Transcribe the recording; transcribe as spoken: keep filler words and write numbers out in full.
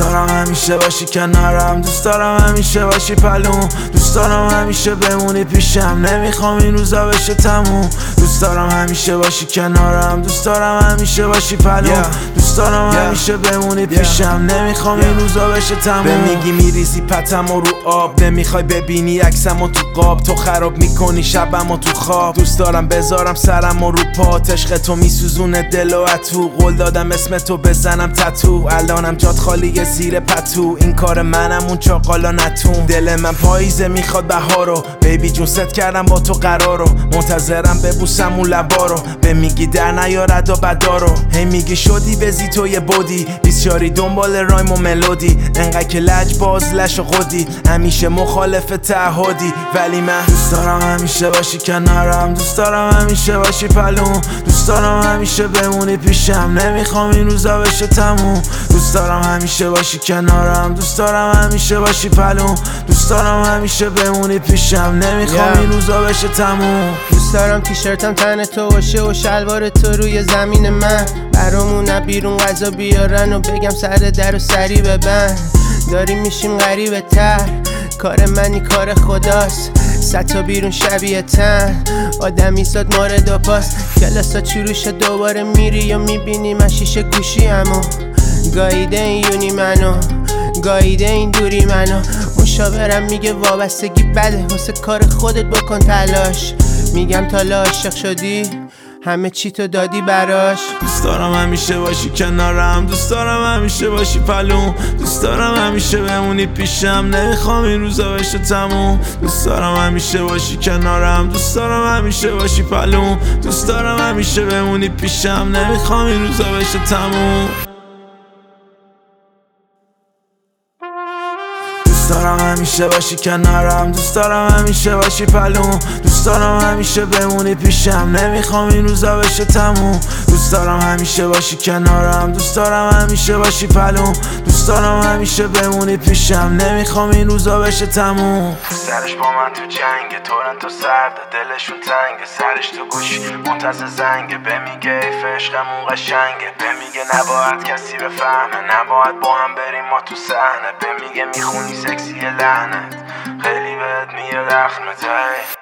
دارم همیشه باشی کنارم، دوست دارم همیشه باشی پلون، دوست دارم همیشه بمونی پیشم، نمیخوام این روزا بشه تموم. دوست دارم همیشه باشی کنارم، دوست دارم همیشه باشی پلون، دوست دارم همیشه بمونی پیشم، نمیخوام این روزا بشه تموم. به میگی میریزی پتم و رو آب، نمیخوای ببینی عکسم و تو قاب، تو خراب میکنی شبم و تو خواب. دوست دارم بذارم سرم و رو پات، عشق تو میسوزونه دل و اتو، قول دادم اسم تو بزنم تتو، الانم جات خالی زیر پتو، این کار منم اون چاقالا نتون. دل من پاییزه میخواد بهارو، بیبی جون ست کردم با تو قرارو، منتظرم ببوسم اون لبارو، به میگی در نیارد و بدارو، هی میگی شدی بزی تو یه بودی، بیسیاری دنبال رایم و ملودی، انقدر که لج باز لش و خودی، همیشه مخالف تعهدی، ولی من دوست دارم همیشه باشی کنارم، دوست دارم همیشه باشی پلون، دوست دارم همیشه بمونی پیشم، نمیخوام این روزا بشه تموم. دوست دارم همیشه باشی کنارم، دوست دارم همیشه باشی پلون، دوست دارم همیشه بمونی پیشم، نمیخوام این روزا بشه تموم. دوست دارم تیشرتم تن تو باشه و شلوار تو روی زمین من، برامون بیرون غذا بیارن و بگم سر در و سری ببند، داریم میشیم غریبه تر، کار منی کار خداست، صد تا بیرون شبیه تن، آدمی زاد مارد و پاس، کلاسا چروش دوباره میری یا میبینی من شیشه گوشی همو، گاییده این یونی منو، گاییده این دوری منو، مشاورم میگه وابستگی بده، واسه کار خودت بکن تلاش، میگم تا عاشق شدی همه چی تو دادی براش. دوست دارم همیشه باشی کنارم، دوست دارم همیشه باشی پلون، دوست دارم همیشه بمونی پیشم، نمیخوام این روزا بشه تموم. دوست دارم همیشه باشی کنارم، دوست دارم همیشه باشی پلون، دوست دارم همیشه بمونی پیشم، نمیخوام این روزا بشه تموم. دوست دارم همیشه باشی کنارم، دوست دارم همیشه باشی پلون، دوست دارم همیشه بمونی پیشم، نمیخوام این روزا بشه تموم. دوست دارم همیشه باشی کنارم، دوست دارم همیشه باشی پلون، دوست دارم همیشه بمونی پیشم، نمیخوام این روزا بشه تموم. سرش با من تو جنگ، تورنتو سرده دلشون تنگه، سرش تو گوشی منتظر زنگه، به میگه ایف عشقمون قشنگه، به میگه نباید کسی بفهمه، نباید با هم بریم ما تو صحنه، به میگه میخونی سکسی لعنت، خیلی بهت میاد اخمته.